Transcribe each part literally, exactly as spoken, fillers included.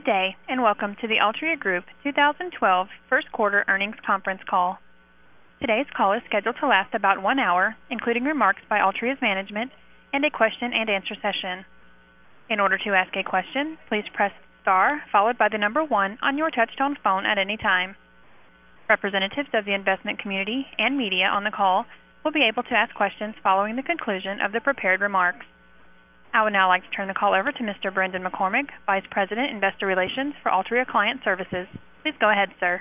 Good day, and welcome to the Altria Group twenty twelve First Quarter Earnings Conference Call. Today's call is scheduled to last about one hour, including remarks by Altria's management and a question and answer session. In order to ask a question, please press star followed by the number one on your touchtone phone at any time. Representatives of the investment community and media on the call will be able to ask questions following the conclusion of the prepared remarks. I would now like to turn the call over to Mister Brendan McCormick, Vice President, Investor Relations for Altria Client Services. Please go ahead, sir.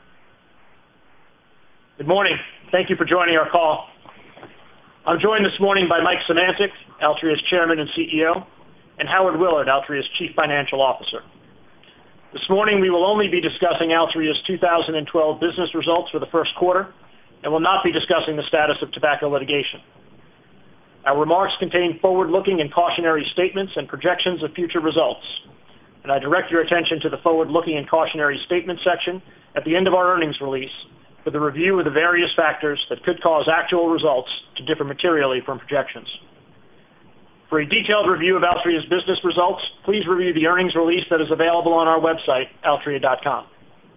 Good morning. Thank you for joining our call. I'm joined this morning by Mike Szymanczyk, Altria's Chairman and C E O, and Howard Willard, Altria's Chief Financial Officer. This morning we will only be discussing Altria's two thousand twelve business results for the first quarter and will not be discussing the status of tobacco litigation. Our remarks contain forward-looking and cautionary statements and projections of future results, and I direct your attention to the forward-looking and cautionary statements section at the end of our earnings release for the review of the various factors that could cause actual results to differ materially from projections. For a detailed review of Altria's business results, please review the earnings release that is available on our website, altria dot com.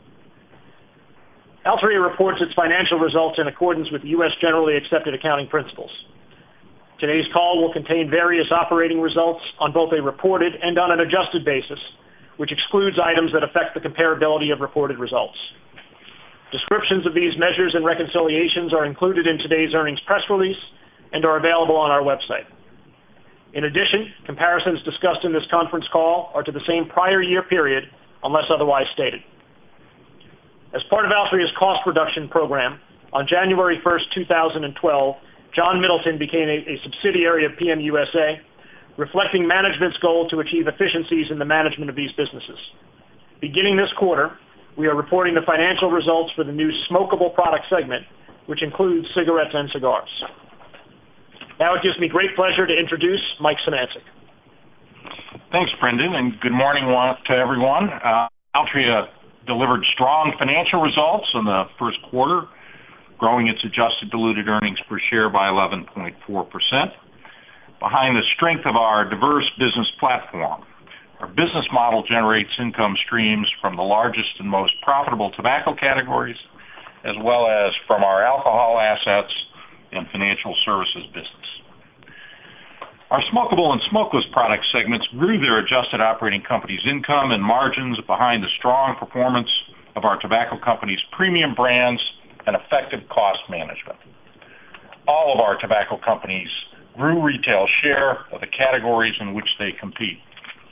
Altria reports its financial results in accordance with U S generally accepted accounting principles. Today's call will contain various operating results on both a reported and on an adjusted basis, which excludes items that affect the comparability of reported results. Descriptions of these measures and reconciliations are included in today's earnings press release and are available on our website. In addition, comparisons discussed in this conference call are to the same prior year period unless otherwise stated. As part of Altria's cost reduction program, on January first, two thousand twelve, John Middleton became a, a subsidiary of P M U S A, reflecting management's goal to achieve efficiencies in the management of these businesses. Beginning this quarter, we are reporting the financial results for the new smokable product segment, which includes cigarettes and cigars. Now it gives me great pleasure to introduce Mike Szymanczyk. Thanks, Brendan, and good morning to everyone. Uh, Altria delivered strong financial results in the first quarter, growing its adjusted diluted earnings per share by eleven point four percent. Behind the strength of our diverse business platform, our business model generates income streams from the largest and most profitable tobacco categories, as well as from our alcohol assets and financial services business. Our smokable and smokeless product segments grew their adjusted operating companies' income and margins behind the strong performance of our tobacco companies' premium brands and effective cost management. All of our tobacco companies grew retail share of the categories in which they compete.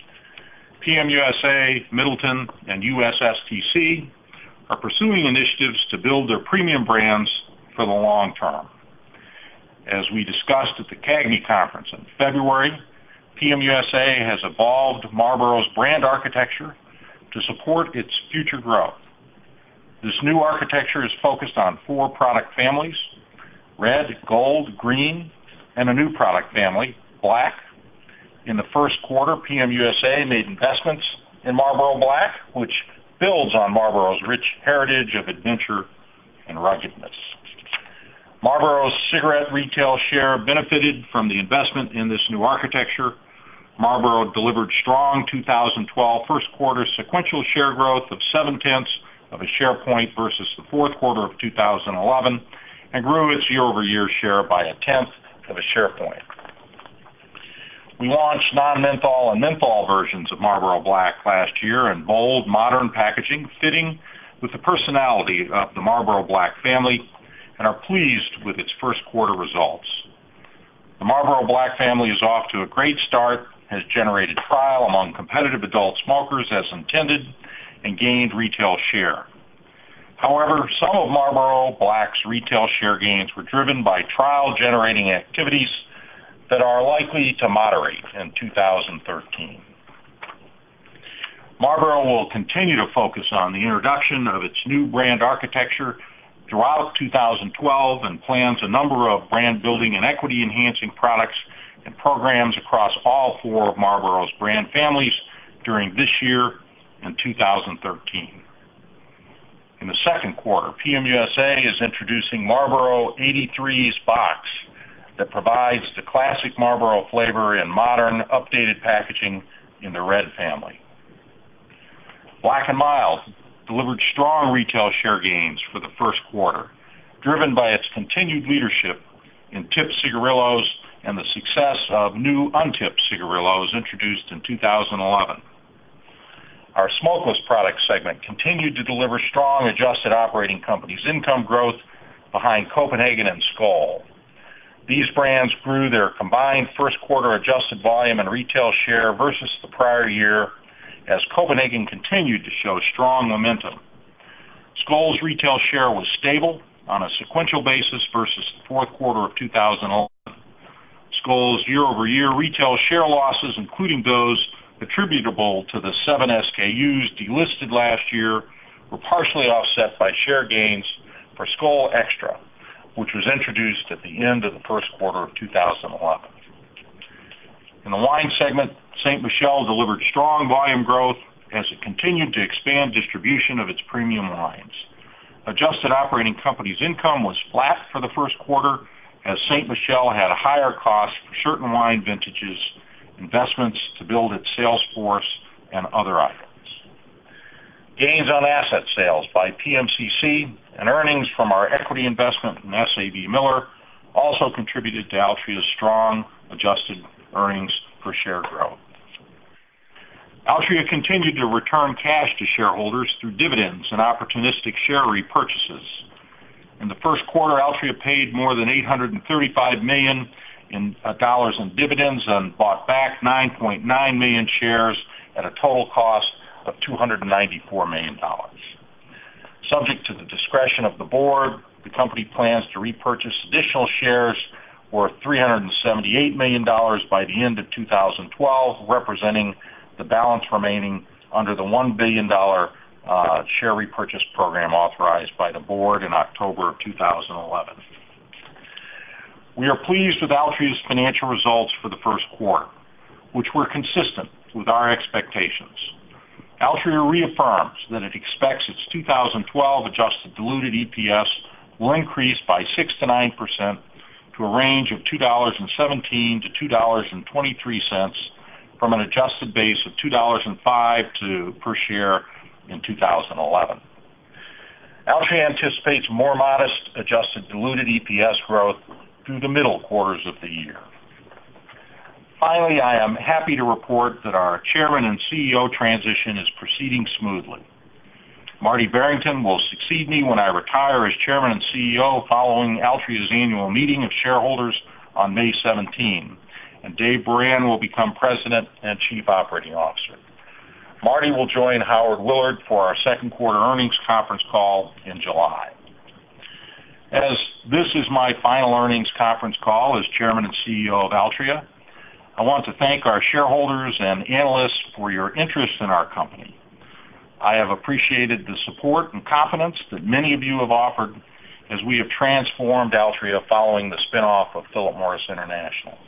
P M U S A, Middleton, and U S S T C are pursuing initiatives to build their premium brands for the long term. As we discussed at the CAGNY conference in February, P M U S A has evolved Marlboro's brand architecture to support its future growth. This new architecture is focused on four product families: red, gold, green, and a new product family, black. In the first quarter, P M U S A made investments in Marlboro Black, which builds on Marlboro's rich heritage of adventure and ruggedness. Marlboro's cigarette retail share benefited from the investment in this new architecture. Marlboro delivered strong two thousand twelve first quarter sequential share growth of seven-tenths of a share point versus the fourth quarter of two thousand eleven and grew its year-over-year share by a tenth of a share point. We launched non-menthol and menthol versions of Marlboro Black last year in bold, modern packaging fitting with the personality of the Marlboro Black family and are pleased with its first quarter results. The Marlboro Black family is off to a great start, has generated trial among competitive adult smokers as intended, and gained retail share. However, some of Marlboro Black's retail share gains were driven by trial-generating activities that are likely to moderate in two thousand thirteen. Marlboro will continue to focus on the introduction of its new brand architecture throughout two thousand twelve and plans a number of brand-building and equity-enhancing products and programs across all four of Marlboro's brand families during this year and two thousand thirteen. In the second quarter, P M U S A is introducing Marlboro eighty-three's Box that provides the classic Marlboro flavor in modern, updated packaging in the red family. Black and Mild delivered strong retail share gains for the first quarter, driven by its continued leadership in tipped cigarillos and the success of new untipped cigarillos introduced in two thousand eleven. Our smokeless product segment continued to deliver strong adjusted operating companies income growth behind Copenhagen and Skoal. These brands grew their combined first quarter adjusted volume and retail share versus the prior year as Copenhagen continued to show strong momentum. Skoal's retail share was stable on a sequential basis versus the fourth quarter of two thousand eleven. Skoal's year-over-year retail share losses, including those attributable to the seven S K Us delisted last year, were partially offset by share gains for Skoal Extra, which was introduced at the end of the first quarter of two thousand eleven. In the wine segment, Saint Michel delivered strong volume growth as it continued to expand distribution of its premium wines. Adjusted operating company's income was flat for the first quarter as Saint Michel had a higher cost for certain wine vintages, investments to build its sales force, and other items. Gains on asset sales by P M C C and earnings from our equity investment in S A B Miller also contributed to Altria's strong adjusted earnings per share growth. Altria continued to return cash to shareholders through dividends and opportunistic share repurchases. In the first quarter, Altria paid more than eight hundred thirty-five million dollars in uh, dollars in dividends and bought back nine point nine million shares at a total cost of two hundred ninety-four million dollars. Subject to the discretion of the board, the company plans to repurchase additional shares worth three hundred seventy-eight million dollars by the end of two thousand twelve, representing the balance remaining under the one billion dollars uh, share repurchase program authorized by the board in October of two thousand eleven. We are pleased with Altria's financial results for the first quarter, which were consistent with our expectations. Altria reaffirms that it expects its two thousand twelve adjusted diluted E P S will increase by six to nine percent to a range of two dollars and seventeen to two dollars and twenty-three cents from an adjusted base of two dollars and five to per share in two thousand eleven. Altria anticipates more modest adjusted diluted E P S growth through the middle quarters of the year. Finally, I am happy to report that our chairman and C E O transition is proceeding smoothly. Marty Barrington will succeed me when I retire as chairman and C E O following Altria's annual meeting of shareholders on May seventeenth, and Dave Beran will become president and chief operating officer. Marty will join Howard Willard for our second quarter earnings conference call in July. As this is my final earnings conference call as chairman and C E O of Altria, I want to thank our shareholders and analysts for your interest in our company. I have appreciated the support and confidence that many of you have offered as we have transformed Altria following the spinoff of Philip Morris International.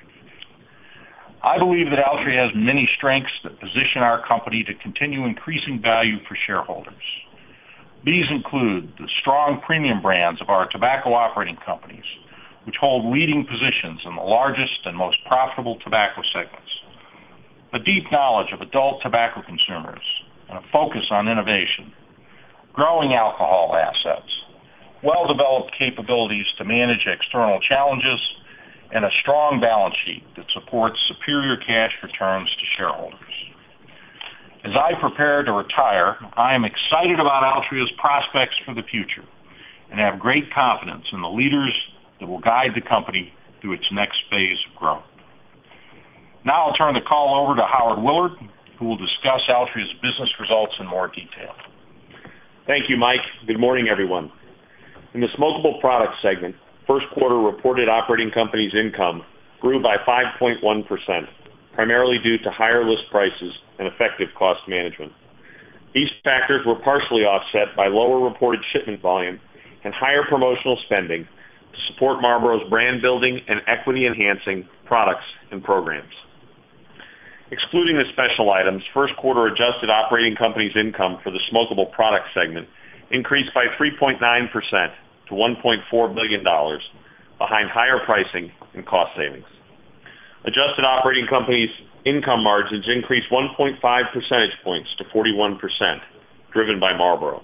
I believe that Altria has many strengths that position our company to continue increasing value for shareholders. These include the strong premium brands of our tobacco operating companies, which hold leading positions in the largest and most profitable tobacco segments, a deep knowledge of adult tobacco consumers, and a focus on innovation, growing alcohol assets, well-developed capabilities to manage external challenges, and a strong balance sheet that supports superior cash returns to shareholders. As I prepare to retire, I am excited about Altria's prospects for the future and have great confidence in the leaders that will guide the company through its next phase of growth. Now I'll turn the call over to Howard Willard, who will discuss Altria's business results in more detail. Thank you, Mike. Good morning, everyone. In the smokable products segment, first quarter reported operating companies income grew by five point one percent, primarily due to higher list prices and effective cost management. These factors were partially offset by lower reported shipment volume and higher promotional spending to support Marlboro's brand building and equity enhancing products and programs. Excluding the special items, first quarter adjusted operating companies income for the smokable product segment increased by three point nine percent to one point four billion dollars behind higher pricing and cost savings. Adjusted operating companies income margins increased one point five percentage points to forty-one percent, driven by Marlboro.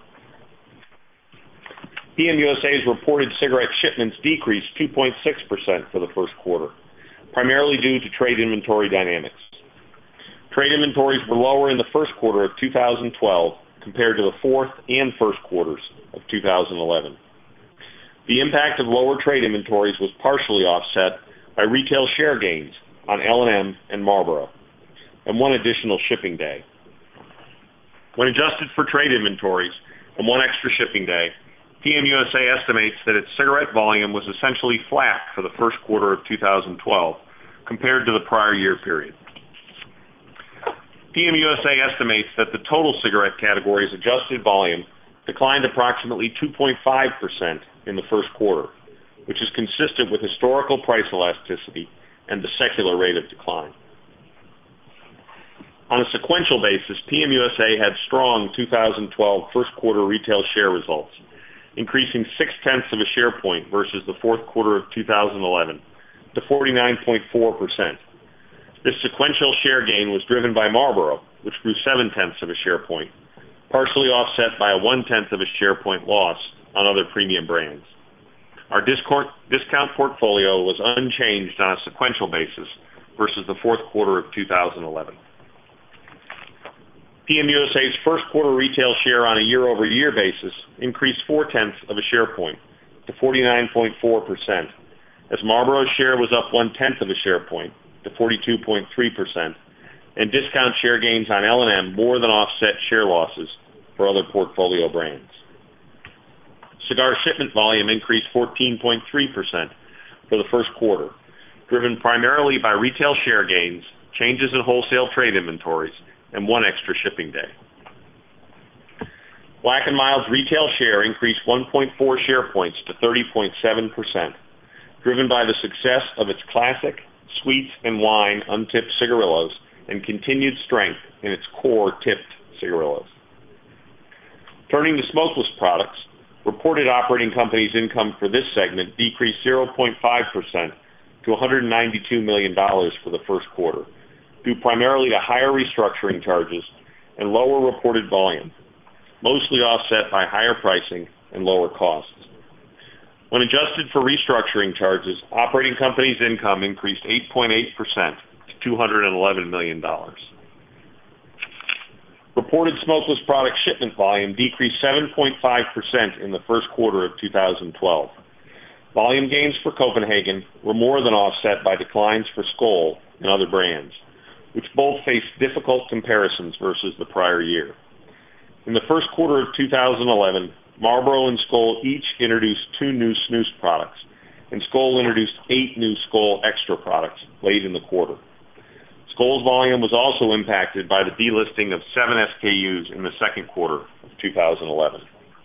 P M U S A's reported cigarette shipments decreased two point six percent for the first quarter, primarily due to trade inventory dynamics. Trade inventories were lower in the first quarter of two thousand twelve compared to the fourth and first quarters of two thousand eleven. The impact of lower trade inventories was partially offset by retail share gains on L and M and Marlboro, and one additional shipping day. When adjusted for trade inventories and one extra shipping day, P M U S A estimates that its cigarette volume was essentially flat for the first quarter of two thousand twelve compared to the prior year period. P M U S A estimates that the total cigarette category's adjusted volume declined approximately two point five percent in the first quarter, which is consistent with historical price elasticity and the secular rate of decline. On a sequential basis, P M U S A had strong two thousand twelve first quarter retail share results, increasing six-tenths of a share point versus the fourth quarter of two thousand eleven to forty-nine point four percent. This sequential share gain was driven by Marlboro, which grew seven-tenths of a share point, partially offset by a one-tenth of a share point loss on other premium brands. Our discount, discount portfolio was unchanged on a sequential basis versus the fourth quarter of two thousand eleven. P M U S A's first quarter retail share on a year-over-year basis increased four-tenths of a share point to forty-nine point four percent, as Marlboro's share was up one-tenth of a share point to forty-two point three percent, and discount share gains on L and M more than offset share losses for other portfolio brands. Cigar shipment volume increased fourteen point three percent for the first quarter, driven primarily by retail share gains, changes in wholesale trade inventories, and one extra shipping day. Black and Mild's retail share increased one point four share points to thirty point seven percent, driven by the success of its classic, sweets, and wine untipped cigarillos and continued strength in its core tipped cigarillos. Turning to smokeless products, reported operating company's income for this segment decreased zero point five percent to one hundred ninety-two million dollars for the first quarter, due primarily to higher restructuring charges and lower reported volume, mostly offset by higher pricing and lower costs. When adjusted for restructuring charges, operating company's income increased eight point eight percent to two hundred eleven million dollars. Reported smokeless product shipment volume decreased seven point five percent in the first quarter of two thousand twelve. Volume gains for Copenhagen were more than offset by declines for Skoal and other brands, which both faced difficult comparisons versus the prior year. In the first quarter of two thousand eleven, Marlboro and Skoal each introduced two new snus products, and Skoal introduced eight new Skoal Extra products late in the quarter. Skoal's volume was also impacted by the delisting of seven S K Us in the second quarter of two thousand eleven.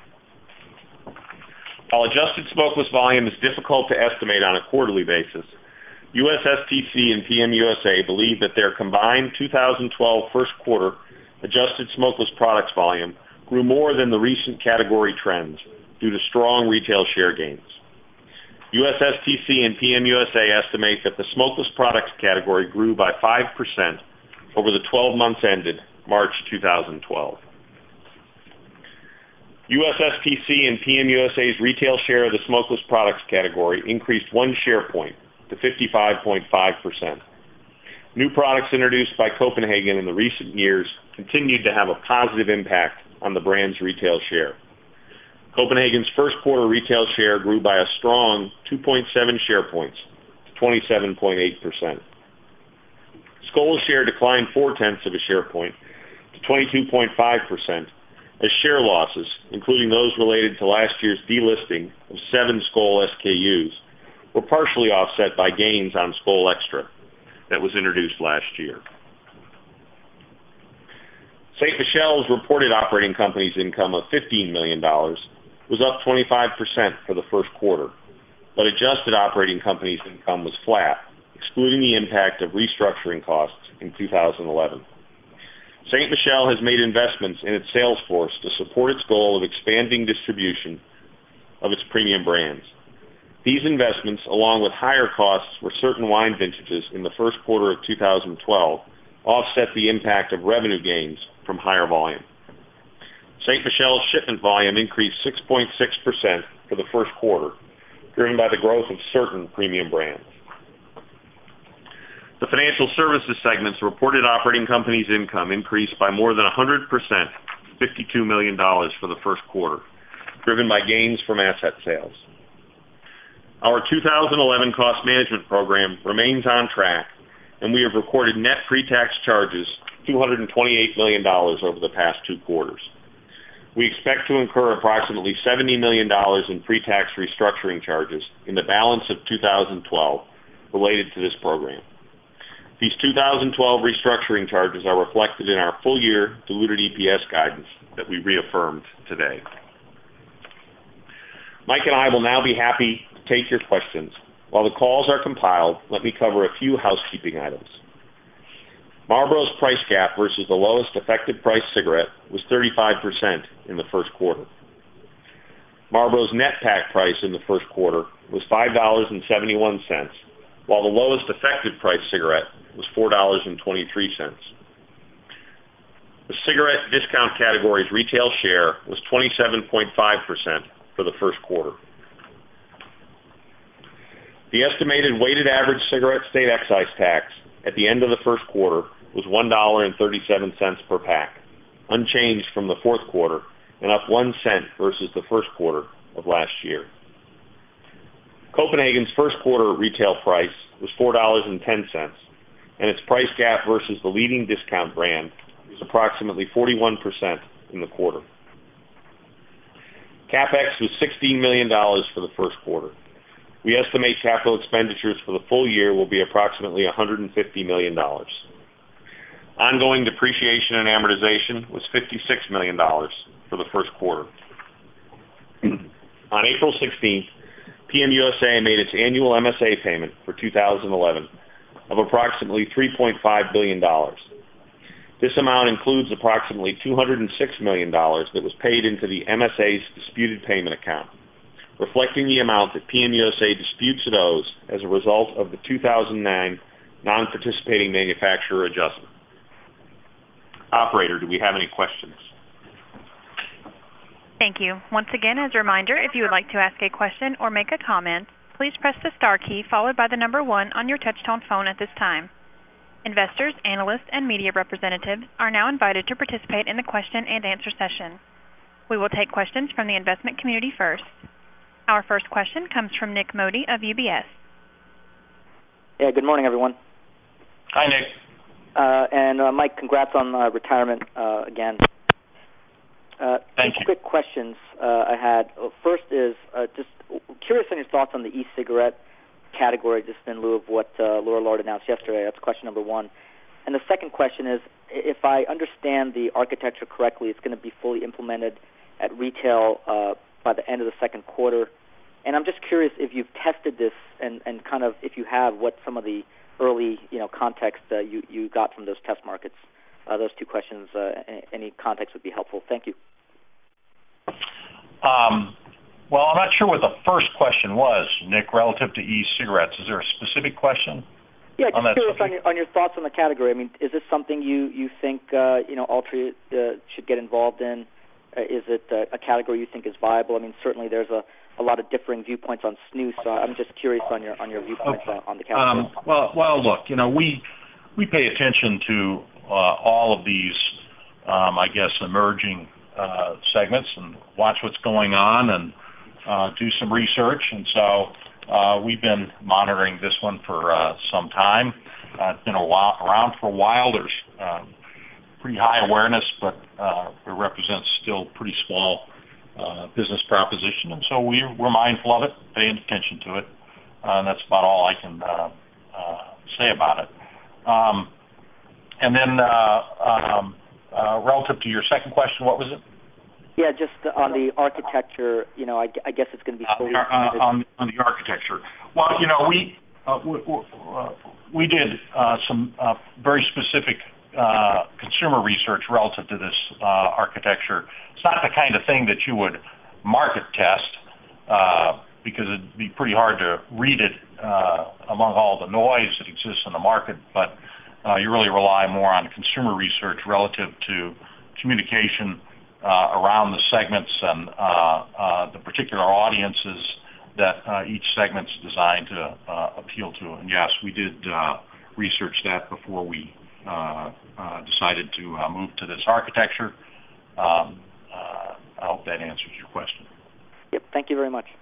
While adjusted smokeless volume is difficult to estimate on a quarterly basis, U S S T C and P M U S A believe that their combined two thousand twelve first quarter adjusted smokeless products volume grew more than the recent category trends due to strong retail share gains. U S S T C and P M U S A estimate that the smokeless products category grew by five percent over the twelve months ended March two thousand twelve. U S S T C and P M U S A's retail share of the smokeless products category increased one share point to fifty-five point five percent. New products introduced by Copenhagen in the recent years continued to have a positive impact on the brand's retail share. Copenhagen's first quarter retail share grew by a strong two point seven share points to twenty-seven point eight percent. Skoal's share declined four-tenths of a share point to twenty-two point five percent, as share losses, including those related to last year's delisting of seven Skoal S K Us, were partially offset by gains on Skoal Extra that was introduced last year. Saint Michelle's reported operating company's income of fifteen million dollars was up twenty-five percent for the first quarter, but adjusted operating company's income was flat, excluding the impact of restructuring costs in two thousand eleven. Saint Michelle has made investments in its sales force to support its goal of expanding distribution of its premium brands. These investments, along with higher costs for certain wine vintages in the first quarter of two thousand twelve, offset the impact of revenue gains from higher volume. Saint Michelle's shipment volume increased six point six percent for the first quarter, driven by the growth of certain premium brands. The financial services segment's reported operating company's income increased by more than one hundred percent, fifty-two million dollars for the first quarter, driven by gains from asset sales. Our two thousand eleven cost management program remains on track, and we have recorded net pre-tax charges two hundred twenty-eight million dollars over the past two quarters. We expect to incur approximately seventy million dollars in pre-tax restructuring charges in the balance of two thousand twelve related to this program. These two thousand twelve restructuring charges are reflected in our full-year diluted E P S guidance that we reaffirmed today. Mike and I will now be happy to take your questions. While the calls are compiled, let me cover a few housekeeping items. Marlboro's price gap versus the lowest effective price cigarette was thirty-five percent in the first quarter. Marlboro's net pack price in the first quarter was five dollars and seventy-one cents, while the lowest effective price cigarette was four dollars and twenty-three cents. The cigarette discount category's retail share was twenty-seven point five percent for the first quarter. The estimated weighted average cigarette state excise tax at the end of the first quarter was one dollar and thirty-seven cents per pack, unchanged from the fourth quarter and up one cent versus the first quarter of last year. Copenhagen's first quarter retail price was four dollars and ten cents, and its price gap versus the leading discount brand was approximately forty-one percent in the quarter. CapEx was sixteen million dollars for the first quarter. We estimate capital expenditures for the full year will be approximately one hundred fifty million dollars. Ongoing depreciation and amortization was fifty-six million dollars for the first quarter. On April sixteenth, P M U S A made its annual M S A payment for two thousand eleven of approximately three point five billion dollars. This amount includes approximately two hundred six million dollars that was paid into the M S A's disputed payment account, reflecting the amount that P M U S A disputes it owes as a result of the two thousand nine non-participating manufacturer adjustment. Operator, do we have any questions? Thank you. Once again, as a reminder, if you would like to ask a question or make a comment, please press the star key followed by the number one on your touch-tone phone at this time. Investors, analysts, and media representatives are now invited to participate in the question and answer session. We will take questions from the investment community first. Our first question comes from Nik Modi of U B S. Yeah, good morning, everyone. Hi, Nick. Uh, and uh, Mike, congrats on uh, retirement uh, again. Uh, Thank two you. quick questions uh, I had. First is uh, just curious on your thoughts on the e-cigarette category, just in lieu of what uh, Laura Lord announced yesterday. That's question number one. And the second question is, if I understand the architecture correctly, it's going to be fully implemented at retail uh, by the end of the second quarter. And I'm just curious if you've tested this and, and kind of, if you have, what some of the early, you know, context uh, you, you got from those test markets. Uh, those two questions, uh, any context would be helpful. Thank you. Um, well, I'm not sure what the first question was, Nick, relative to e-cigarettes. Is there a specific question? Yeah, just on curious on your, on your thoughts on the category. I mean, is this something you, you think, uh, you know, Altria uh, should get involved in? Uh, is it uh, a category you think is viable? I mean, certainly there's a, a lot of differing viewpoints on snus, so I'm just curious on your on your viewpoints okay. on, on the category. Um, well, well, look, you know, we we pay attention to uh, all of these, um, I guess, emerging uh, segments and watch what's going on and uh, do some research. And so uh, we've been monitoring this one for uh, some time. Uh, it's been a while, around for a while. There's um, pretty high awareness, but uh, it represents still pretty small uh, business proposition. And so we, we're mindful of it, paying attention to it. Uh, and that's about all I can uh, uh, say about it. Um, and then uh, um, uh, relative to your second question, what was it? Yeah, just on the architecture, you know, I, I guess it's going to be fully uh, uh, on, on the architecture. Well, you know, we uh, we, uh, we did uh, some uh, very specific uh, consumer research relative to this uh, architecture. It's not the kind of thing that you would market test uh, because it'd be pretty hard to read it uh, among all the noise that exists in the market, but uh, you really rely more on consumer research relative to communication uh, around the segments and uh, uh, the particular audiences that uh, each segment's designed to uh, appeal to. And yes, we did uh, research that before we uh, uh, decided to uh, move to this architecture. Um, uh, I hope that answers your question. Yep, thank you very much.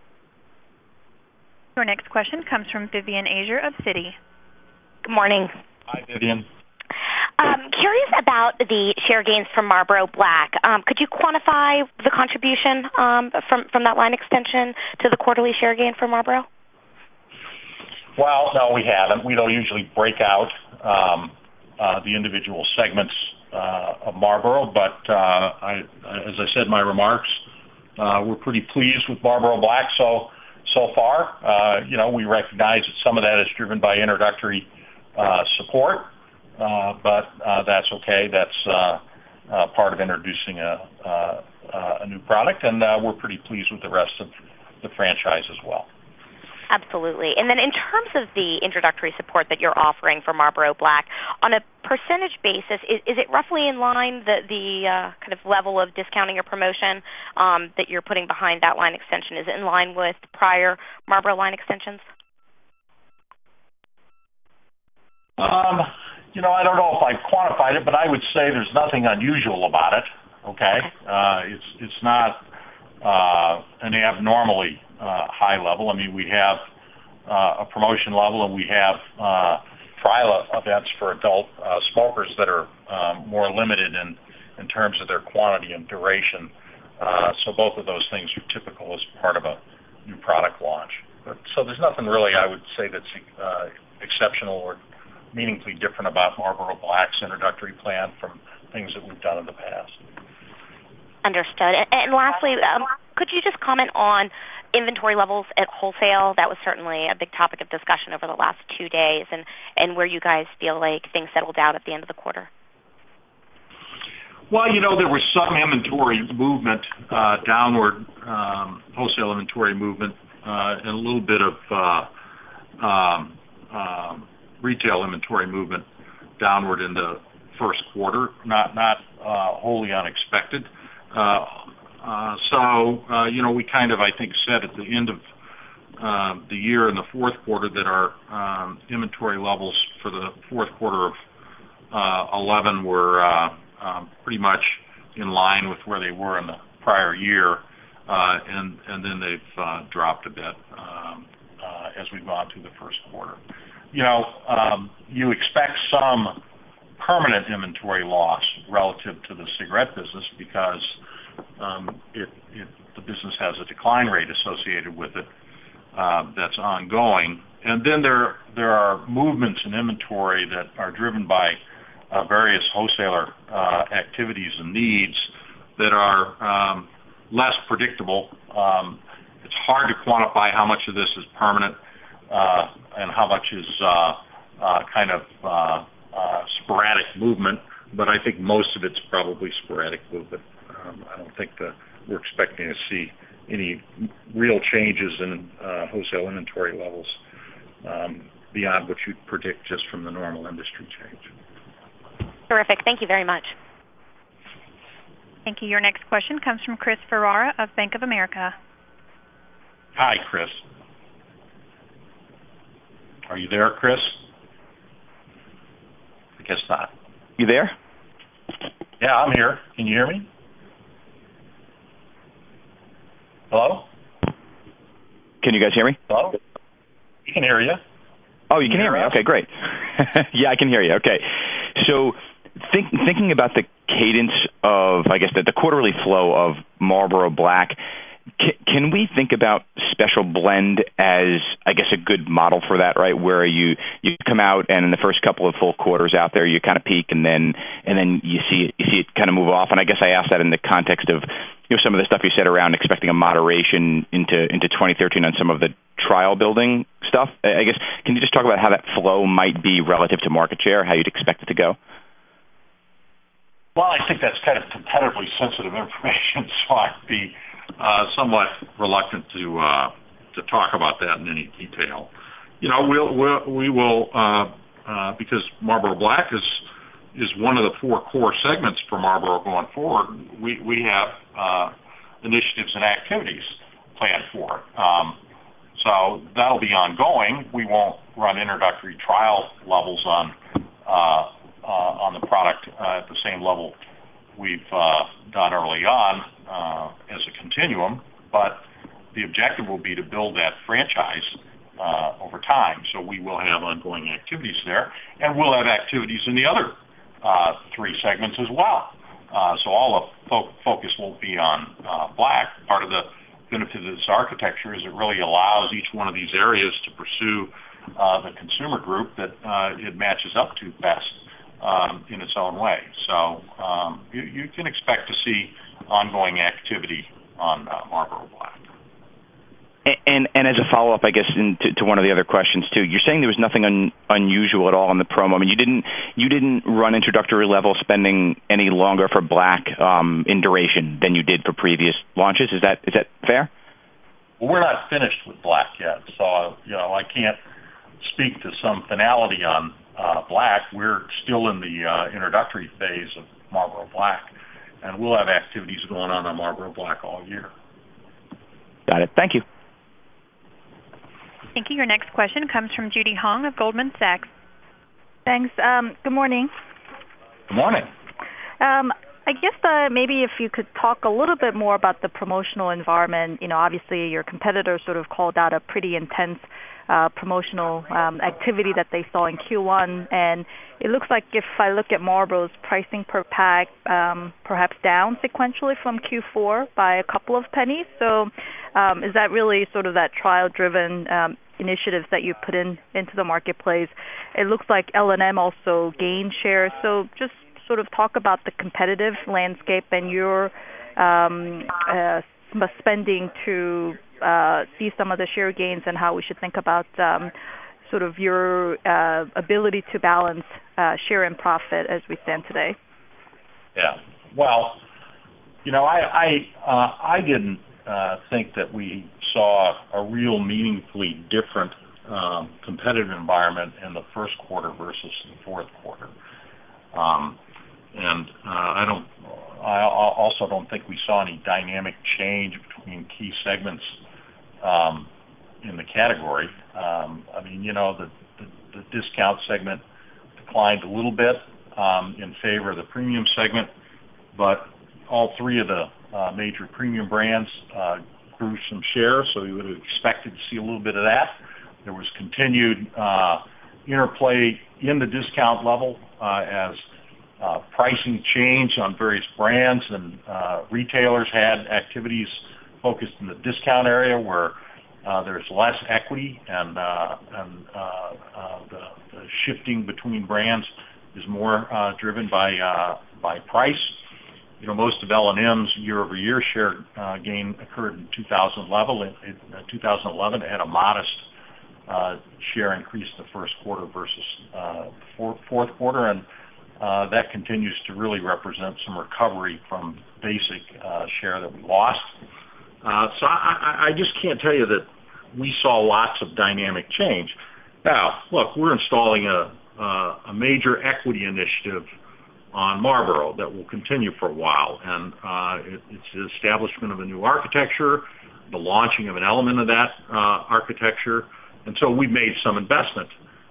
Your next question comes from Vivian Azer of Citi. Good morning. Hi, Vivian. Um, curious about the share gains from Marlboro Black. Um, could you quantify the contribution um, from, from that line extension to the quarterly share gain for Marlboro? Well, no, we haven't. We don't usually break out um, uh, the individual segments uh, of Marlboro, but uh, I, as I said in my remarks, uh, we're pretty pleased with Marlboro Black so so far. Uh, you know, we recognize that some of that is driven by introductory uh, support. Uh, but uh, that's okay. That's uh, uh, part of introducing a, uh, uh, a new product, and uh, we're pretty pleased with the rest of the franchise as well. Absolutely. And then in terms of the introductory support that you're offering for Marlboro Black, on a percentage basis, is, is it roughly in line, the, the uh, kind of level of discounting or promotion um, that you're putting behind that line extension? Is it in line with prior Marlboro line extensions? Um. You know, I don't know if I've quantified it, but I would say there's nothing unusual about it. Okay, uh, it's it's not uh, an abnormally uh, high level. I mean, we have uh, a promotion level, and we have uh, trial events for adult uh, smokers that are um, more limited in in terms of their quantity and duration. Uh, so both of those things are typical as part of a new product launch. But, so there's nothing really I would say that's uh, exceptional or meaningfully different about Marlboro Black's introductory plan from things that we've done in the past. Understood. And, and lastly, um, could you just comment on inventory levels at wholesale? That was certainly a big topic of discussion over the last two days, and, and where you guys feel like things settled out at the end of the quarter. Well, you know, there was some inventory movement, uh, downward um, wholesale inventory movement, uh, and a little bit of uh, um, um, retail inventory movement downward in the first quarter, not not uh, wholly unexpected. Uh, uh, so, uh, you know, we kind of, I think, said at the end of uh, the year in the fourth quarter that our um, inventory levels for the fourth quarter of uh, eleven were uh, um, pretty much in line with where they were in the prior year, uh, and, and then they've uh, dropped a bit um, uh, as we've gone through the first quarter. You know, um, you expect some permanent inventory loss relative to the cigarette business because um, it, it, the business has a decline rate associated with it uh, that's ongoing. And then there there are movements in inventory that are driven by uh, various wholesaler uh, activities and needs that are um, less predictable. Um, it's hard to quantify how much of this is permanent Uh, and how much is uh, uh, kind of uh, uh, sporadic movement, but I think most of it's probably sporadic movement. Um, I don't think that we're expecting to see any real changes in uh, wholesale inventory levels um, beyond what you'd predict just from the normal industry change. Terrific. Thank you very much. Thank you. Your next question comes from Chris Ferrara of Bank of America. Hi, Chris. Are you there, Chris? I guess not. You there? Yeah, I'm here. Can you hear me? Hello? Can you guys hear me? Hello? You can hear you. Oh, you can, can hear me? Us? Okay, great. Yeah, I can hear you. Okay. So think, thinking about the cadence of, I guess, the, the quarterly flow of Marlboro Black, Can, can we think about Special Blend as, I guess, a good model for that, right? Where you, you come out and in the first couple of full quarters out there, you kind of peak and then and then you see it, you see it kind of move off. And I guess I asked that in the context of, you know, some of the stuff you said around expecting a moderation into into twenty thirteen on some of the trial building stuff. I guess, can you just talk about how that flow might be relative to market share, how you'd expect it to go? Well, I think that's kind of competitively sensitive information, so I'd be Uh, somewhat reluctant to uh, to talk about that in any detail. You know, we'll, we'll we will uh, uh, because Marlboro Black is is one of the four core segments for Marlboro going forward. We we have uh, initiatives and activities planned for it. Um, so that'll be ongoing. We won't run introductory trial levels on uh, uh, on the product uh, at the same level we've uh, done early on uh, as a continuum, but the objective will be to build that franchise uh, over time. So we will have ongoing activities there, and we'll have activities in the other uh, three segments as well. Uh, so all the fo- focus won't be on uh, black. Part of the benefit of this architecture is it really allows each one of these areas to pursue uh, the consumer group that uh, it matches up to best um, in its own way. So um, you, you can expect to see ongoing activity on uh, Marlboro Black. And, and as a follow-up, I guess, in, to, to one of the other questions too, you're saying there was nothing un, unusual at all in the promo. I mean, you didn't you didn't run introductory level spending any longer for Black um, in duration than you did for previous launches. Is that is that fair? Well, we're not finished with Black yet, so you know I can't speak to some finality on uh, Black. We're still in the uh, introductory phase of Marlboro Black, and we'll have activities going on on Marlboro Black all year. Got it. Thank you. Thank you. Your next question comes from Judy Hong of Goldman Sachs. Thanks. Um, good morning. Good morning. Um, I guess uh, maybe if you could talk a little bit more about the promotional environment. You know, obviously your competitor sort of called out a pretty intense uh, promotional um, activity that they saw in Q one, and it looks like if I look at Marlboro's pricing per pack, um, perhaps down sequentially from Q four by a couple of pennies. So um, is that really sort of that trial-driven um, initiatives that you put in into the marketplace? It looks like L and M also gained share. So just sort of talk about the competitive landscape and your um, uh, spending to uh, see some of the share gains and how we should think about um, sort of your uh, ability to balance uh, share and profit as we stand today. Yeah. Well, you know, I I, uh, I didn't uh, think that we saw a real meaningfully different um, competitive environment in the first quarter versus the fourth quarter. Um, and uh, I don't. I also don't think we saw any dynamic change between key segments um, in the category. Um, I mean, you know, the, the, the discount segment declined a little bit um, in favor of the premium segment, but all three of the uh, major premium brands uh, grew some share, so we would have expected to see a little bit of that. There was continued uh, interplay in the discount level uh, as uh, pricing changed on various brands, and uh, retailers had activities focused in the discount area where uh, there's less equity, and, uh, and uh, uh, the, the shifting between brands is more uh, driven by uh, by price. You know, most of L and M's year-over-year share uh, gain occurred in two thousand eleven. In, in two thousand eleven, it had a modest uh, share increase in the first quarter versus uh, fourth, fourth quarter, and uh, that continues to really represent some recovery from basic uh, share that we lost. Uh, so I, I just can't tell you that we saw lots of dynamic change. Now, look, we're installing a, uh, a major equity initiative on Marlboro that will continue for a while, and uh, it, it's the establishment of a new architecture, the launching of an element of that uh, architecture, and so we've made some investment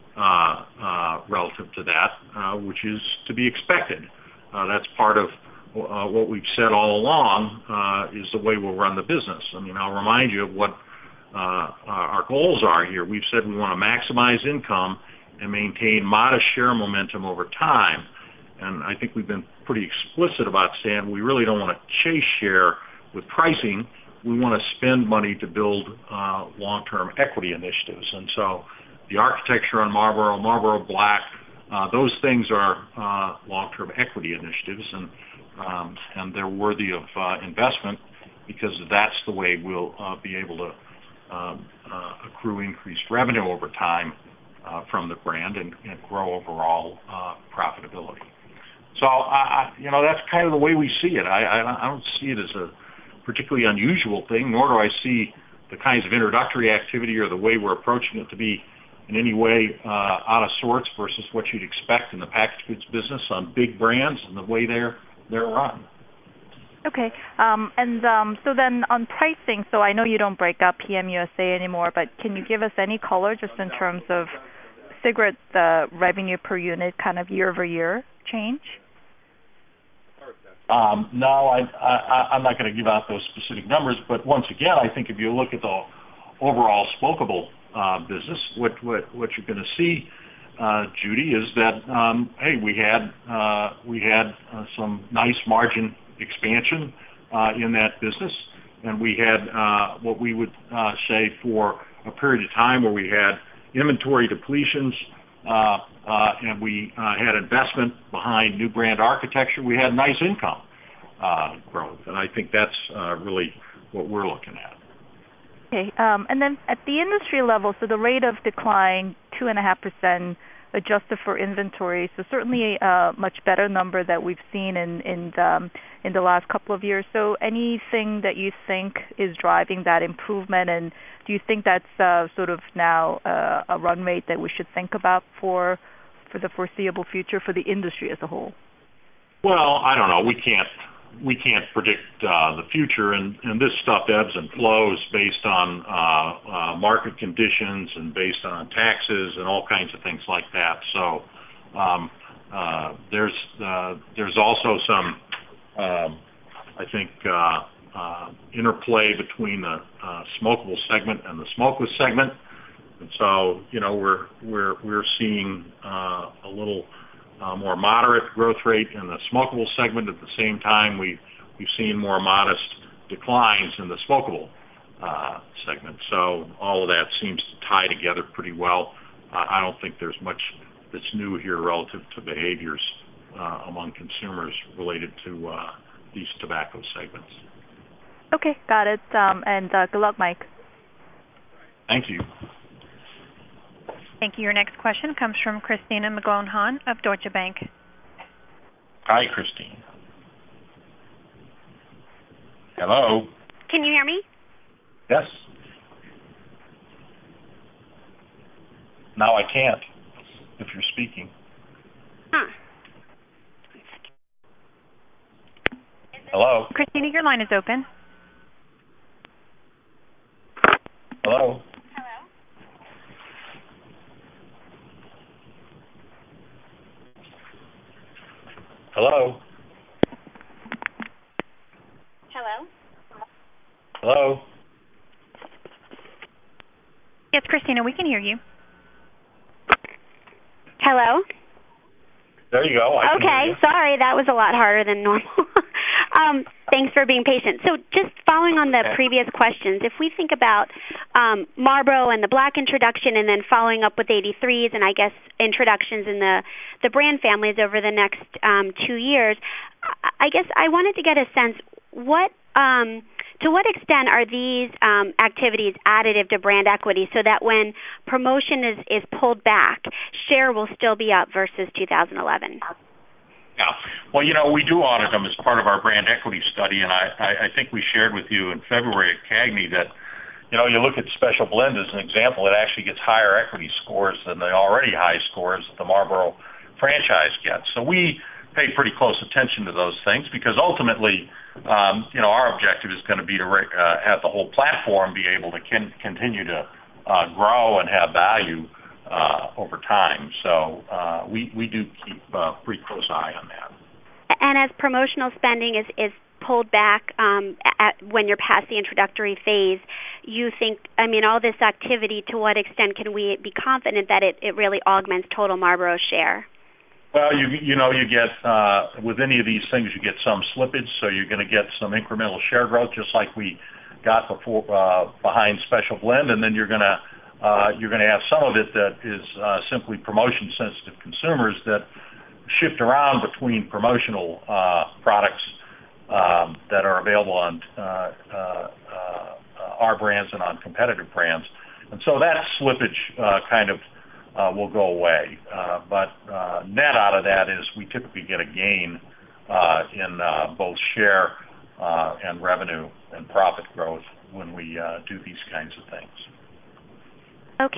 uh, uh, relative to that, uh, which is to be expected. Uh, that's part of uh, what we've said all along uh, is the way we'll run the business. I mean, I'll remind you of what uh, our goals are here. We've said we want to maximize income and maintain modest share momentum over time. And I think we've been pretty explicit about saying we really don't want to chase share with pricing. We want to spend money to build uh, long-term equity initiatives. And so the architecture on Marlboro, Marlboro Black, uh, those things are uh, long-term equity initiatives, and um, and they're worthy of uh, investment because that's the way we'll uh, be able to um, uh, accrue increased revenue over time uh, from the brand and, and grow overall uh, profitability. So, I, you know, that's kind of the way we see it. I, I, I don't see it as a particularly unusual thing, nor do I see the kinds of introductory activity or the way we're approaching it to be in any way uh, out of sorts versus what you'd expect in the packaged goods business on big brands and the way they're they're run. Okay. Um, and um, so then on pricing, so I know you don't break up P M U S A anymore, but can you give us any color just in terms of cigarette uh, revenue per unit kind of year-over-year change? Um, no, I, I, I'm not going to give out those specific numbers, but once again, I think if you look at the overall smokable uh, business, what, what, what you're going to see, uh, Judy, is that, um, hey, we had, uh, we had uh, some nice margin expansion uh, in that business, and we had uh, what we would uh, say for a period of time where we had inventory depletions, uh, uh, and we uh, had investment behind new brand architecture. We had nice income uh, growth, and I think that's uh, really what we're looking at. Okay, um, and then at the industry level, so the rate of decline, two and a half percent adjusted for inventory, so certainly a much better number that we've seen in in the, um, in the last couple of years. So anything that you think is driving that improvement, and do you think that's uh, sort of now uh, a run rate that we should think about for for the foreseeable future for the industry as a whole? Well, I don't know. We can't we can't predict uh, the future, and, and this stuff ebbs and flows based on uh, uh, market conditions and based on taxes and all kinds of things like that. So um, uh, there's uh, there's also some um, I think uh, uh, interplay between the uh, smokable segment and the smokeless segment, and so you know we're we're we're seeing uh, a little. Uh, more moderate growth rate in the smokable segment. At the same time, we, we've seen more modest declines in the smokable uh, segment. So all of that seems to tie together pretty well. Uh, I don't think there's much that's new here relative to behaviors uh, among consumers related to uh, these tobacco segments. Okay, got it. Um, and uh, good luck, Mike. Thank you. Thank you. Your next question comes from Christina McGlone-Hahn of Deutsche Bank. Hi, Christine. Hello. Can you hear me? Yes. Now I can't, if you're speaking. Huh. Hello. Christina, your line is open. Hello. Hello? Hello? Hello? Yes, Christina, we can hear you. Hello? There you go. I can hear Okay, you. sorry, that was a lot harder than normal. um, thanks for being patient. So just following on the Okay. previous questions, if we think about um, Marlboro and the Black introduction and then following up with eighty-threes and I guess introductions in the, the brand families over the next um, two years, I, I guess I wanted to get a sense, what um, to what extent are these um, activities additive to brand equity so that when promotion is, is pulled back, share will still be up versus two thousand eleven? Yeah. Well, you know, we do audit them as part of our brand equity study, and I, I, I think we shared with you in February at CAGNY that, you know, you look at Special Blend as an example, it actually gets higher equity scores than the already high scores that the Marlboro franchise gets. So we pay pretty close attention to those things because ultimately, um, you know, our objective is going to be to uh, have the whole platform be able to con- continue to uh, grow and have value uh, over time. So uh, we, we do keep a pretty close eye on that. And as promotional spending is, is pulled back um, at, when you're past the introductory phase, you think, I mean, all this activity, to what extent can we be confident that it, it really augments total Marlboro share? Well, you you know, you get, uh, with any of these things, you get some slippage, so you're going to get some incremental share growth, just like we got before uh, behind Special Blend, and then you're going to uh, you're going to have some of it that is uh, simply promotion-sensitive consumers that shift around between promotional uh, products um, that are available on uh, uh, uh, our brands and on competitive brands, and so that slippage uh, kind of Uh, will go away. Uh, but uh, net out of that is we typically get a gain uh, in uh, both share uh, and revenue and profit growth when we uh, do these kinds of things. Okay.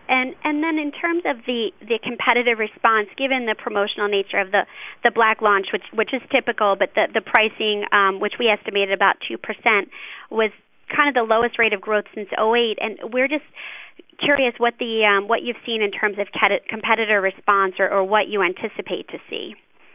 And and then in terms of the, the competitive response, given the promotional nature of the, the Black launch, which which is typical, but the, the pricing, um, which we estimated about two percent, was kind of the lowest rate of growth since oh eight. And we're just curious what the um, what you've seen in terms of competitor response, or, or what you anticipate to see.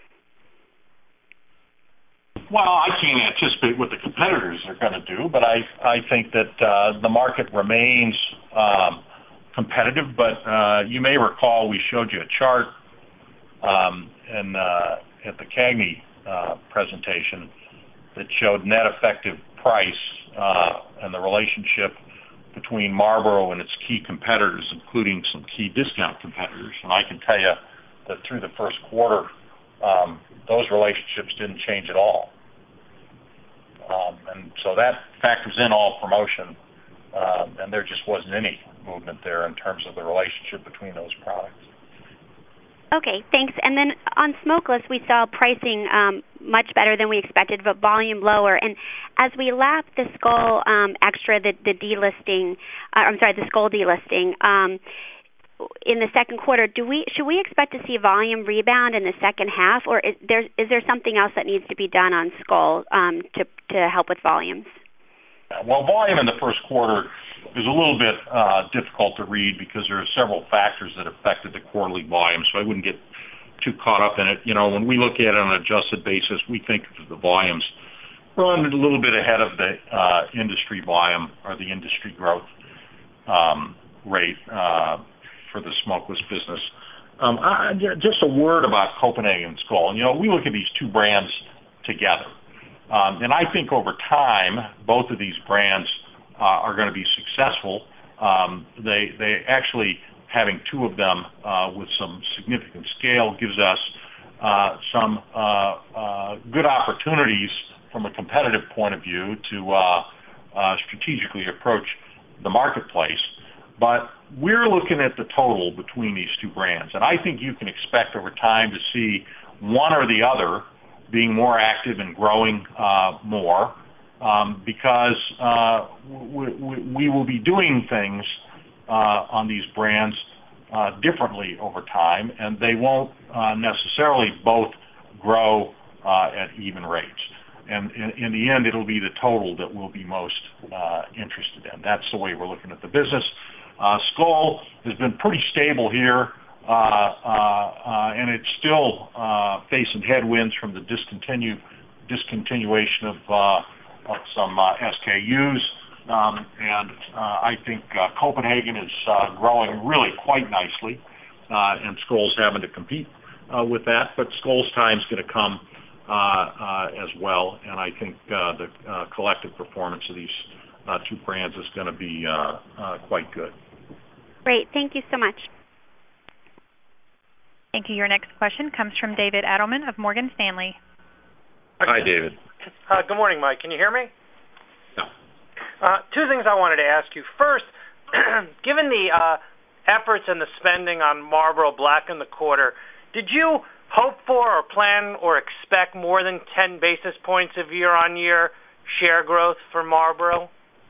Well, I can't anticipate what the competitors are going to do, but I, I think that uh, the market remains um, competitive. But uh, you may recall we showed you a chart um, in, uh, at the CAGNY uh, presentation that showed net effective price uh, and the relationship between Marlboro and its key competitors, including some key discount competitors. And I can tell you that through the first quarter, um, those relationships didn't change at all. Um, and so that factors in all promotion, uh, and there just wasn't any movement there in terms of the relationship between those products. Okay, thanks. And then on smokeless, we saw pricing um, much better than we expected, but volume lower. And as we lap the Skoal um, Extra, the, the delisting, uh, I'm sorry, the Skoal delisting, um, in the second quarter, do we should we expect to see volume rebound in the second half, or is there is there something else that needs to be done on Skoal um, to to help with volumes? Well, volume in the first quarter is a little bit uh, difficult to read because there are several factors that affected the quarterly volume, so I wouldn't get too caught up in it. You know, when we look at it on an adjusted basis, we think of the volumes run a little bit ahead of the uh, industry volume or the industry growth um, rate uh, for the smokeless business. Um, I, just a word about Copenhagen and Skoal. You know, we look at these two brands together. Um, and I think over time, both of these brands uh, are going to be successful. Um, they, they actually, having two of them uh, with some significant scale gives us uh, some uh, uh, good opportunities from a competitive point of view to uh, uh, strategically approach the marketplace. But we're looking at the total between these two brands. And I think you can expect over time to see one or the other being more active and growing uh, more um, because uh, we, we, we will be doing things uh, on these brands uh, differently over time, and they won't uh, necessarily both grow uh, at even rates. And in, in the end, it'll be the total that we'll be most uh, interested in. That's the way we're looking at the business. Uh, Skoal has been pretty stable here. Uh, uh, uh, and it's still uh, facing headwinds from the discontinue, discontinuation of, uh, of some uh, S K Us. Um, and uh, I think uh, Copenhagen is uh, growing really quite nicely, uh, and Skoal's having to compete uh, with that. But Skoal's time's going to come uh, uh, as well, and I think uh, the uh, collective performance of these uh, two brands is going to be uh, uh, quite good. Great. Thank you so much. Thank you. Your next question comes from David Adelman of Morgan Stanley. Hi, David. Uh, good morning, Mike. Can you hear me? No. Uh, two things I wanted to ask you. First, given the uh, efforts and the spending on Marlboro Black in the quarter, did you hope for or plan or expect more than ten basis points of year-on-year share growth for Marlboro?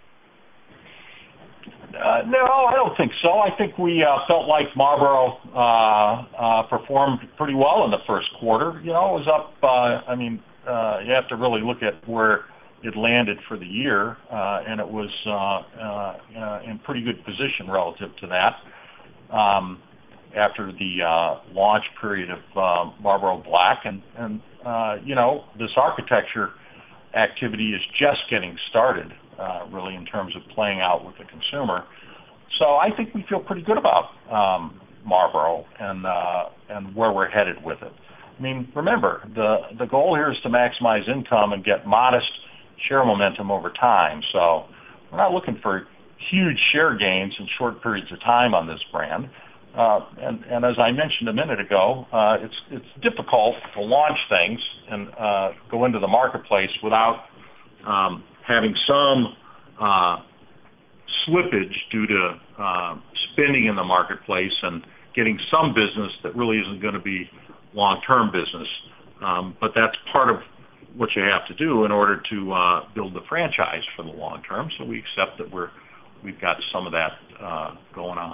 Uh, no, I don't think so. I think we uh, felt like Marlboro uh, uh, performed pretty well in the first quarter. You know, it was up. Uh, I mean, uh, you have to really look at where it landed for the year, uh, and it was uh, uh, uh, in pretty good position relative to that. Um, after the uh, launch period of uh, Marlboro Black, and, and uh, you know, this architecture activity is just getting started. Uh, really in terms of playing out with the consumer. So I think we feel pretty good about um, Marlboro and uh, and where we're headed with it. I mean, remember, the, the goal here is to maximize income and get modest share momentum over time. So we're not looking for huge share gains in short periods of time on this brand. Uh, and, and as I mentioned a minute ago, uh, it's, it's difficult to launch things and uh, go into the marketplace without um, having some uh, slippage due to uh, spending in the marketplace and getting some business that really isn't going to be long-term business. Um, but that's part of what you have to do in order to uh, build the franchise for the long term. So we accept that we're we've got some of that uh, going on.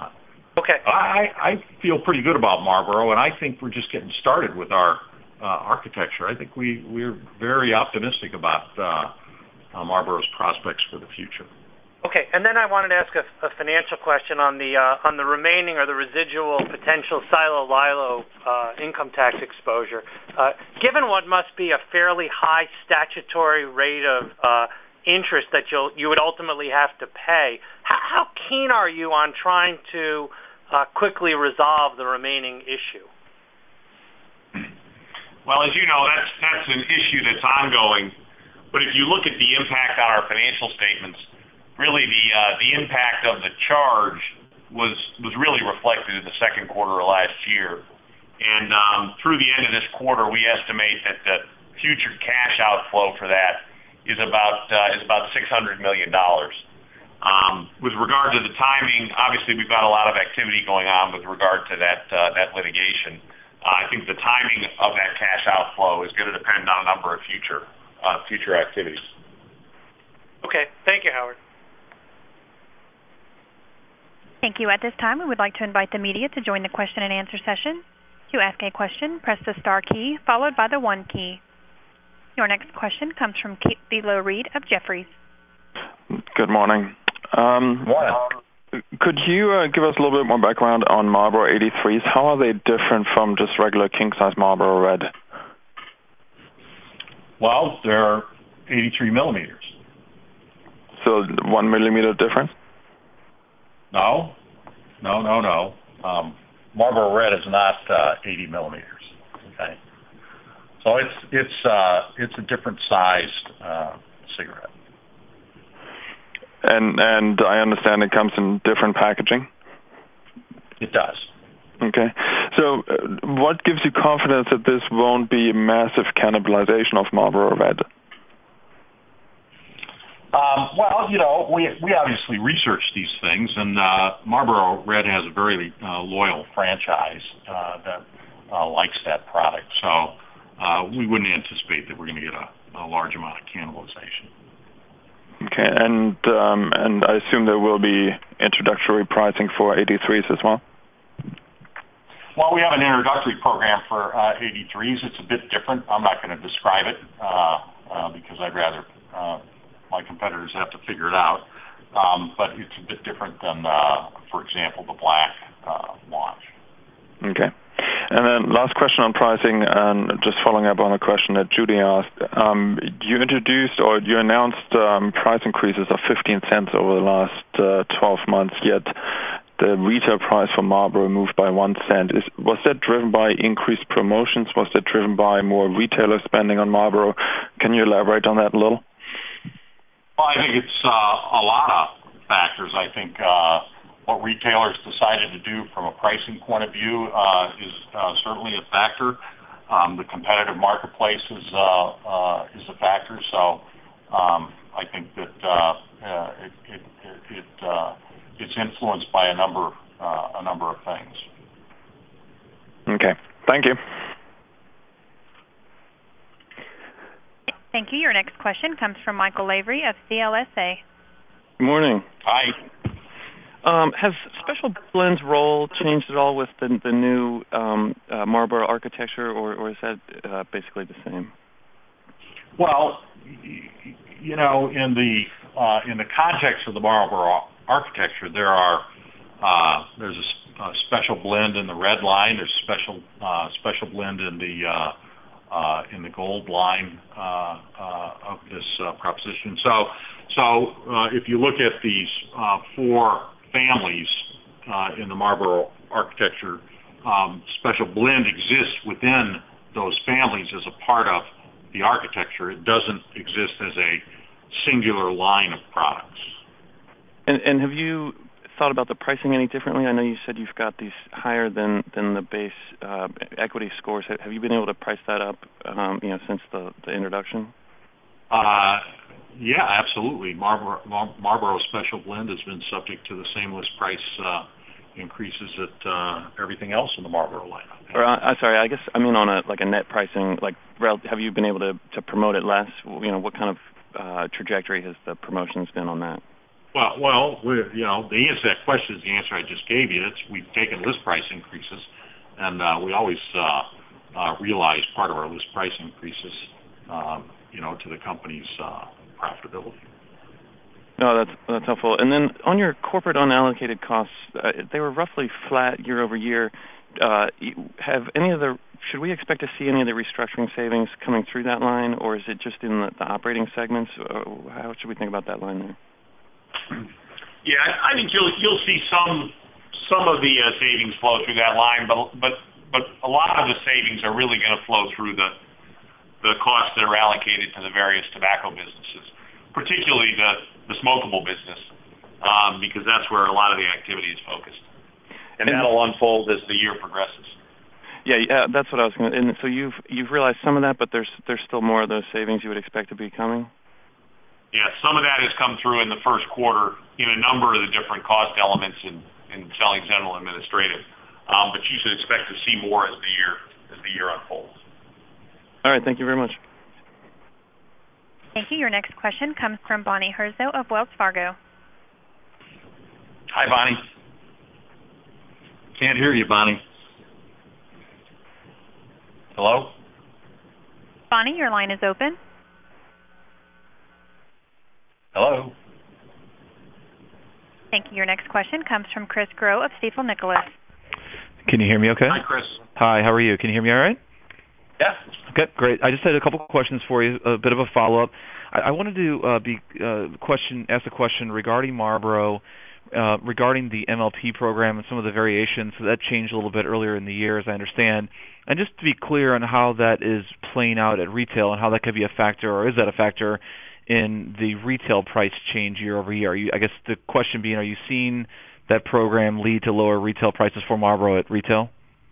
Okay. I, I feel pretty good about Marlboro, and I think we're just getting started with our uh, architecture. I think we, we're very optimistic about uh, uh, Marlboro's prospects for the future. Okay, and then I wanted to ask a, a financial question on the uh, on the remaining or the residual potential silo-lilo uh, income tax exposure. Uh, given what must be a fairly high statutory rate of uh, interest that you'll you would ultimately have to pay, how, how keen are you on trying to uh, quickly resolve the remaining issue? Well, as you know, that's that's an issue that's ongoing. But if you look at the impact on our financial statements, really the uh, the impact of the charge was was really reflected in the second quarter of last year. And um, through the end of this quarter, we estimate that the future cash outflow for that is about uh, is about six hundred million dollars. Um, with regard to the timing, obviously we've got a lot of activity going on with regard to that uh, that litigation. Uh, I think the timing of that cash outflow is going to depend on a number of future uh, future activities. Okay, thank you, Howard. Thank you. At this time, we would like to invite the media to join the question and answer session. To ask a question, press the star key followed by the one key. Your next question comes from Thilo Reed of Jefferies. Good morning. Um, Morning. Could you uh, give us a little bit more background on Marlboro eighty-threes? How are they different from just regular king-size Marlboro Red? Well, they're eighty-three millimeters. So one millimeter difference? No, no, no, no. Um, Marlboro Red is not uh, eighty millimeters. Okay, so it's it's uh, it's a different sized uh, cigarette. And and I understand it comes in different packaging? It does. Okay. So uh, what gives you confidence that this won't be a massive cannibalization of Marlboro Red? Um, well, you know, we we obviously research these things, and uh, Marlboro Red has a very uh, loyal franchise uh, that uh, likes that product. So uh, we wouldn't anticipate that we're going to get a, a large amount of cannibalization. Okay, and um, and I assume there will be introductory pricing for eighty-threes as well? Well, we have an introductory program for uh, eighty-threes. It's a bit different. I'm not going to describe it uh, uh, because I'd rather uh, my competitors have to figure it out. Um, but it's a bit different than, uh, for example, the black uh, launch. Okay. And then last question on pricing, and just following up on a question that Judy asked. Um, you introduced or you announced um, price increases of fifteen cents over the last uh, twelve months, yet the retail price for Marlboro moved by one cent. Is, was that driven by increased promotions? Was that driven by more retailer spending on Marlboro? Can you elaborate on that a little? Well, I think it's uh, a lot of factors. I think uh, what retailers decided to do from a pricing point of view uh, is uh, certainly a factor. Um, the competitive marketplace is uh, uh, is a factor. So um, I think that uh, uh, it it, it, it uh, it's influenced by a number uh, a number of things. Okay, thank you. Thank you. Your next question comes from Michael Lavery of C L S A. Good morning. Hi. Um, has Special Blend's role changed at all with the, the new um, uh, Marlboro architecture, or, or is that uh, basically the same? Well, you know, in the uh, in the context of the Marlboro architecture, there are uh, there's a, a special blend in the red line. There's a special uh, special blend in the uh, uh, in the gold line uh, uh, of this uh, proposition. So, so uh, if you look at these uh, four families uh, in the Marlboro architecture, um, special blend exists within those families as a part of the architecture. It doesn't exist as a singular line of products. And, and have you thought about the pricing any differently? I know you said you've got these higher than, than the base uh, equity scores. Have you been able to price that up, um, you know, since the, the introduction? Uh, yeah, absolutely. Marlboro, Mar- Marlboro Special Blend has been subject to the same list price uh, increases that uh, everything else in the Marlboro lineup. Or, uh, I'm sorry, I guess I mean on a like a net pricing. Like, have you been able to, to promote it less? You know, what kind of uh, trajectory has the promotions been on that? Well, well, we're, you know, the answer to that question is the answer I just gave you. It's we've taken list price increases, and uh, we always uh, uh, realize part of our list price increases, um, you know, to the company's uh, profitability. No, that's that's helpful. And then on your corporate unallocated costs, uh, they were roughly flat year over year. Uh, have any of the should we expect to see any of the restructuring savings coming through that line, or is it just in the, the operating segments? Or how should we think about that line there? Yeah, I think you'll you'll see some some of the uh, savings flow through that line, but but but a lot of the savings are really going to flow through the the costs that are allocated to the various tobacco businesses, particularly the the smokable business, um, because that's where a lot of the activity is focused, and that'll unfold as the year progresses. Yeah, yeah, that's what I was going to. And so you've you've realized some of that, but there's there's still more of those savings you would expect to be coming. Yeah, some of that has come through in the first quarter in a number of the different cost elements in, in selling, general, and administrative. Um, but you should expect to see more as the year as the year unfolds. All right, thank you very much. Thank you. Your next question comes from Bonnie Herzog of Wells Fargo. Hi, Bonnie. Can't hear you, Bonnie. Hello? Bonnie, your line is open. Hello? Thank you. Your next question comes from Chris Grow of Stifel Nicolaus. Can you hear me okay? Hi, Chris. Hi, how are you? Can you hear me all right? Yeah. Okay, great. I just had a couple of questions for you, a bit of a follow-up. I, I wanted to uh, be uh, question, ask a question regarding Marlboro, uh, regarding the M L P program and some of the variations. So that changed a little bit earlier in the year, as I understand. And just to be clear on how that is playing out at retail and how that could be a factor, or is that a factor in the retail price change year over year? Are you, I guess the question being, are you seeing that program lead to lower retail prices for Marlboro at retail?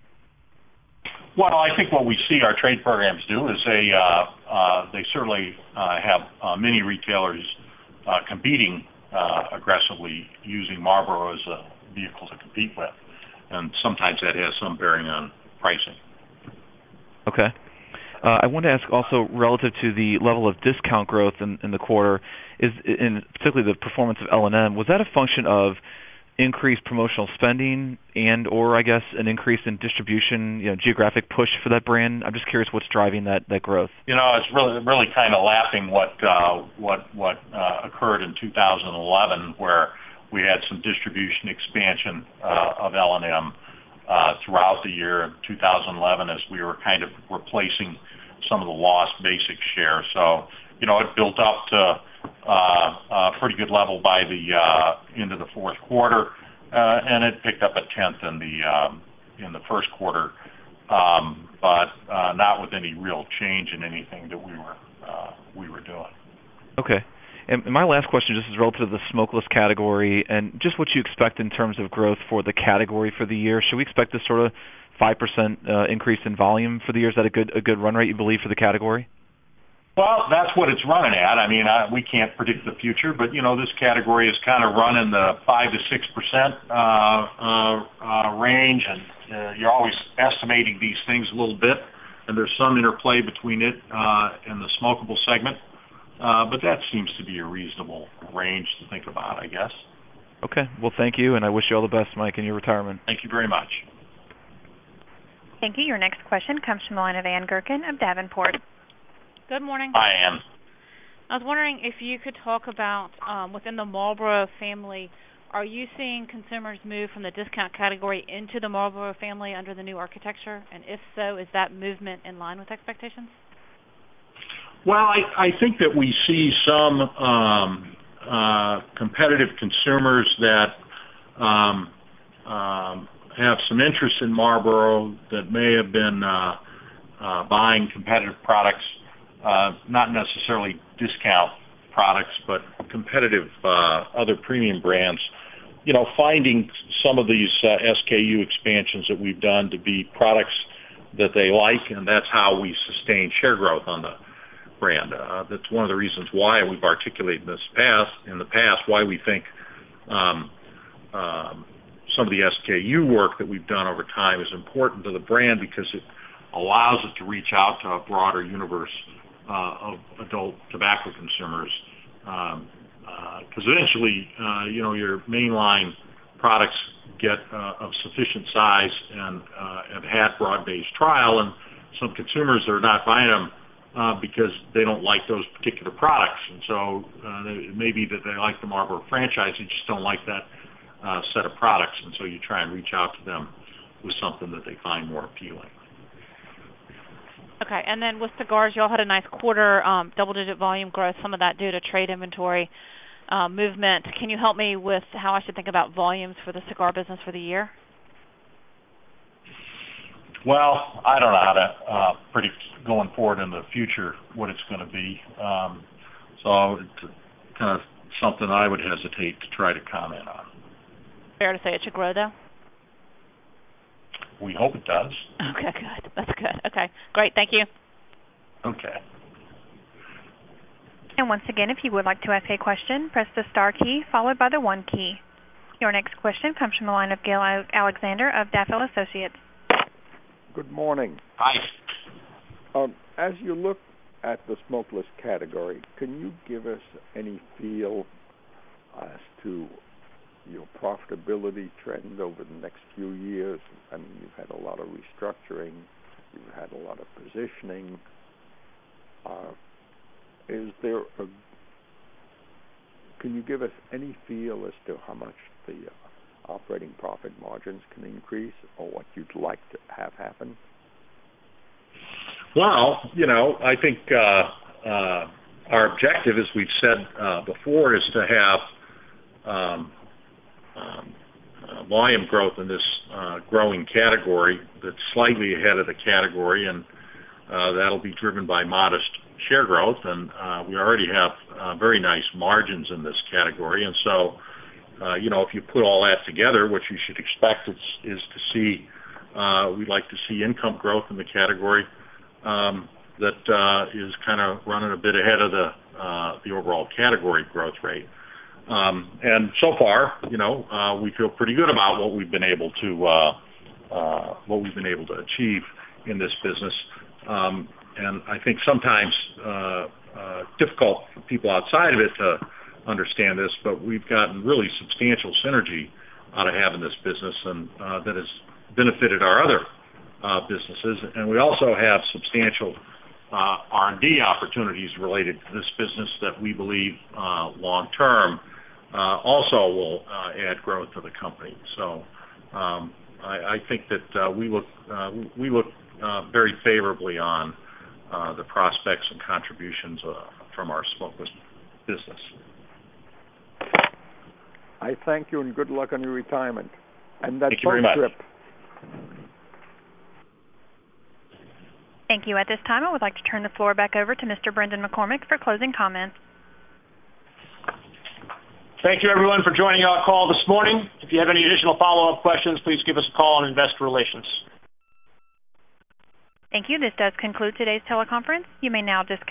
Well, I think what we see our trade programs do is they uh, uh, they certainly uh, have uh, many retailers uh, competing uh, aggressively using Marlboro as a vehicle to compete with, and sometimes that has some bearing on pricing. Okay. Uh, I wanted to ask also relative to the level of discount growth in, in the quarter, is in particularly the performance of L and M. Was that a function of increased promotional spending and, or I guess, an increase in distribution, you know, geographic push for that brand? I'm just curious what's driving that, that growth. You know, it's really really kind of lapping what uh, what what uh, occurred in two thousand eleven, where we had some distribution expansion uh, of L and M uh, throughout the year of two thousand eleven, as we were kind of replacing some of the lost basic share. So, you know, it built up to uh, a pretty good level by the uh, into the fourth quarter, uh, and it picked up a tenth in the um, in the first quarter, um, but uh, not with any real change in anything that we were uh, we were doing. Okay. And my last question just is relative to the smokeless category and just what you expect in terms of growth for the category for the year. Should we expect this sort of five percent uh, increase in volume for the year? Is that a good a good run rate, you believe, for the category? Well, that's what it's running at. I mean, I, we can't predict the future, but, you know, this category is kind of running the five to six percent uh, uh, uh, range, and uh, you're always estimating these things a little bit, and there's some interplay between it uh, and the smokable segment. Uh, but that seems to be a reasonable range to think about, I guess. Okay. Well, thank you, and I wish you all the best, Mike, in your retirement. Thank you very much. Thank you. Your next question comes from the line of Ann Gurkin of Davenport. Good morning. Hi, Ann. I was wondering if you could talk about, um, within the Marlboro family, are you seeing consumers move from the discount category into the Marlboro family under the new architecture? And if so, is that movement in line with expectations? Well, I, I think that we see some um, uh, competitive consumers that um, um, have some interest in Marlboro that may have been uh, uh, buying competitive products, uh, not necessarily discount products, but competitive uh, other premium brands. You know, finding some of these uh, S K U expansions that we've done to be products that they like, and that's how we sustain share growth on the brand. Uh, that's one of the reasons why we've articulated this past in the past why we think um, um, some of the S K U work that we've done over time is important to the brand, because it allows it to reach out to a broader universe uh, of adult tobacco consumers um, uh, because eventually, uh, you know, your mainline products get uh, of sufficient size and uh, have had broad-based trial, and some consumers are not buying them uh, because they don't like those particular products. And so uh, it may be that they like the Marlboro franchise, they just don't like that uh, set of products, and so you try and reach out to them with something that they find more appealing. Okay, and then with cigars, you all had a nice quarter, um, double-digit volume growth, some of that due to trade inventory uh, movement. Can you help me with how I should think about volumes for the cigar business for the year? Well, I don't know how to uh, predict going forward in the future what it's going to be. Um, so it's kind of something I would hesitate to try to comment on. Fair to say it should grow, though? We hope it does. Okay, good. That's good. Okay, great. Thank you. Okay. And once again, if you would like to ask a question, press the star key followed by the one key. Your next question comes from the line of Gail Alexander of Daffield Associates. Good morning. Hi. Um, as you look at the smokeless category, can you give us any feel as to your profitability trend over the next few years? I mean, you've had a lot of restructuring, you've had a lot of positioning. Uh, is there a, can you give us any feel as to how much the uh, operating profit margins can increase, or what you'd like to have happen? Well, you know, I think uh, uh, our objective, as we've said uh, before, is to have um, um, uh, volume growth in this uh, growing category that's slightly ahead of the category, and uh, that'll be driven by modest share growth. And uh, we already have uh, very nice margins in this category, and so uh, you know, if you put all that together, what you should expect is, is to see. Uh, we'd like to see income growth in the category um, that uh, is kind of running a bit ahead of the uh, the overall category growth rate. Um, and so far, you know, uh, we feel pretty good about what we've been able to uh, uh, what we've been able to achieve in this business. Um, and I think sometimes uh, uh, difficult for people outside of it to understand this, but we've gotten really substantial synergy out of having this business, and uh, that has benefited our other uh, businesses. And we also have substantial uh, R and D opportunities related to this business that we believe uh, long term uh, also will uh, add growth to the company. So um, I, I think that uh, we look uh, we look uh, very favorably on uh, the prospects and contributions uh, from our smokeless business. I thank you and good luck on your retirement and that Thank you very much. trip. Thank you. At this time, I would like to turn the floor back over to Mister Brendan McCormick for closing comments. Thank you, everyone, for joining our call this morning. If you have any additional follow-up questions, please give us a call on Investor Relations. Thank you. This does conclude today's teleconference. You may now disconnect.